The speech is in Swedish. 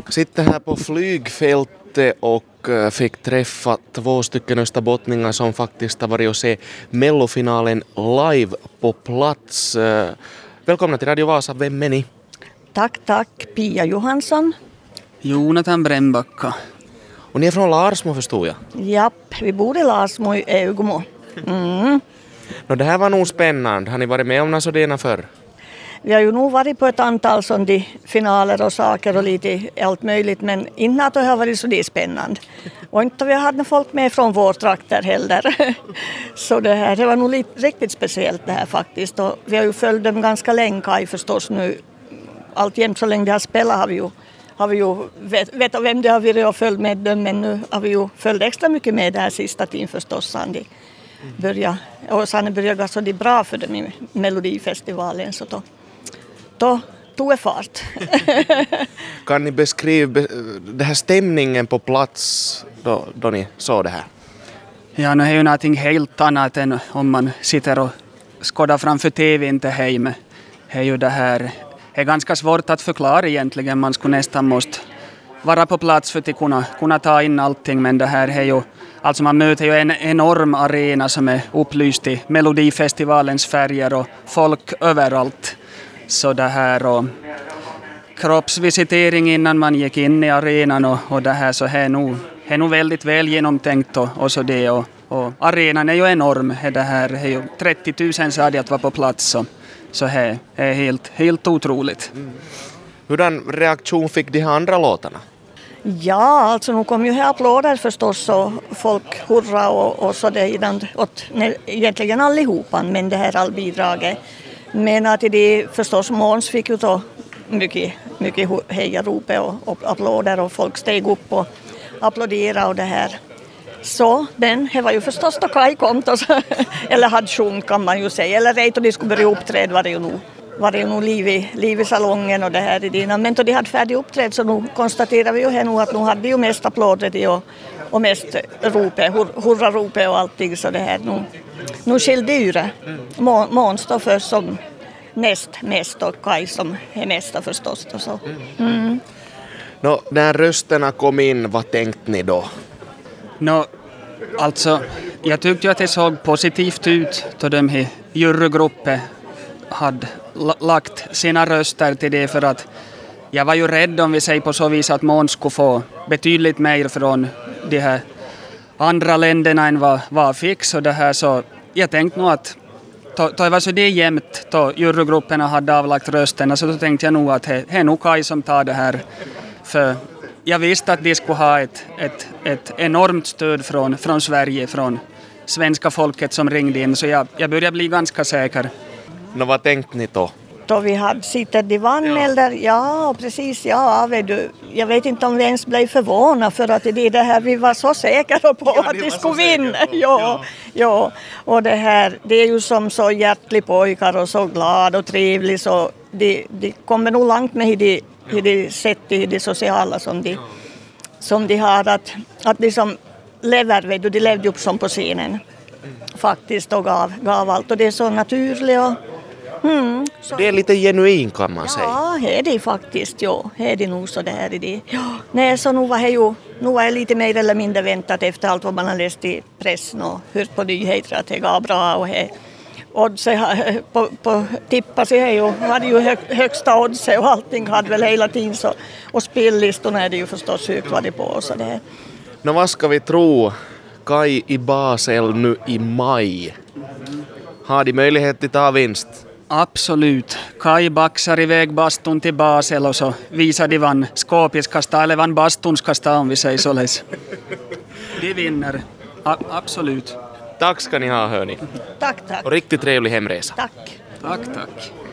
Sitter här på flygfältet och fick träffa 2 stycken österbottningar som faktiskt har varit och se mellofinalen live på plats. Välkomna till Radio Vasa, vem är ni? Tack. Pia Johansson. Jonathan Brännbacka. Och ni är från Larsmo förstod jag? Japp, vi bor i Larsmo i Ögmo. Det här var nog spännande. Har ni varit med om något sådana förr? Vi har ju nog varit på ett antal sådana finaler och saker och lite allt möjligt, men inte att det har varit så det spännande. Och inte vi hade folk med från vår trakter heller. Så det var nog riktigt speciellt det här faktiskt. Och vi har ju följt dem ganska länge förstås nu. Alltjämt så länge de har spelat har vi ju vet vem det har varit och följt med dem, men nu har vi ju följt extra mycket med det här sista tiden förstås. Sen de började gå så det är bra för dem i Melodifestivalen, så då tog det fart. Kan ni beskriva den här stämningen på plats då ni såg det här? Ja, nu är ju någonting helt annat än om man sitter och skådar framför tv inte hemma. Det är ju det här. Det är ganska svårt att förklara egentligen. Man skulle nästan måste vara på plats för att kunna ta in allting. Men det här är ju, alltså man möter ju en enorm arena som är upplyst i Melodifestivalens färger och folk överallt. Så det här och kroppsvisitering innan man gick in i arenan och det här, så är nog väldigt väl genomtänkt och så det. Och arenan är ju enorm. Det här är ju 30 000 sa de att vara på plats. Så det är helt otroligt. Hurdan reaktion fick de här andra låtarna? Ja, alltså nu kom ju här applåder förstås och folk hurra och så det åt egentligen allihopa, men det här allbidraget. Men att det förstås Måns fick ju då mycket hejarop och applåder och folk steg upp och applåderade och det här. Så den var ju förstås då Kaj kom eller hade sjung kan man ju säga, eller rätt och de skulle börja uppträda var det ju nog liv i salongen och det här i dina. Men då de hade färdig uppträd så nu konstaterar vi ju här nu att nu hade de ju mest applåder och mest ropet, hurra-ropet och allting, så det här nu skilde ju det. Måns då först som näst mest och Kaj som är mesta förstås då, så. När rösterna kom in, vad tänkte ni då? Alltså, jag tyckte ju att det såg positivt ut då de här jurygruppen hade lagt sina röster till det, för att jag var ju rädd, om vi säger på så vis, att Måns skulle få betydligt mer från de här andra länderna än vad fick, så det här, så jag tänkte nog att det var så det jämnt då jurygrupperna hade avlagt rösterna, så då tänkte jag nog att det är nog Kaj som tar det här, för jag visste att de skulle ha ett enormt stöd från Sverige, från svenska folket som ringde in, så jag började bli ganska säker. Vad tänkte ni då? Då vi hade sittit i vann eller ja, precis, jag vet inte om vi ens blev förvånade, för att det här vi var så säkra på att de skulle vinna. Ja, och det här, det är ju som så hjärtliga pojkar och så glad och trevlig, så de kommer nog långt med hur de sett i det sociala som de har, att de som lever, de levde upp som på scenen faktiskt och gav allt, och det är så naturligt och så. Det är lite genuin kan man säga. Ja, det är det faktiskt, ja. Det är det nog så, det här är det. Ja, nej, så nu var jag lite mer eller mindre väntat efter allt vad man har läst i pressen och hört på nyheter att det går bra och odds på tippa sig hade ju högsta odds och allting hade väl hela tiden så, och spellistorna är det ju förstås högt vad det på och så det här. Vad ska vi tro? Kaj i Basel nu i maj. Har de möjlighet att ta vinst? Absolut. Kaj baxar iväg bastun till Basel och så visar de vann skåpiskasta eller vann bastunskasta, om vi säger så läs. De vinner. Absolut. Tack ska ni ha, hörni. Tack. Och riktigt trevlig hemresa. Tack. Tack.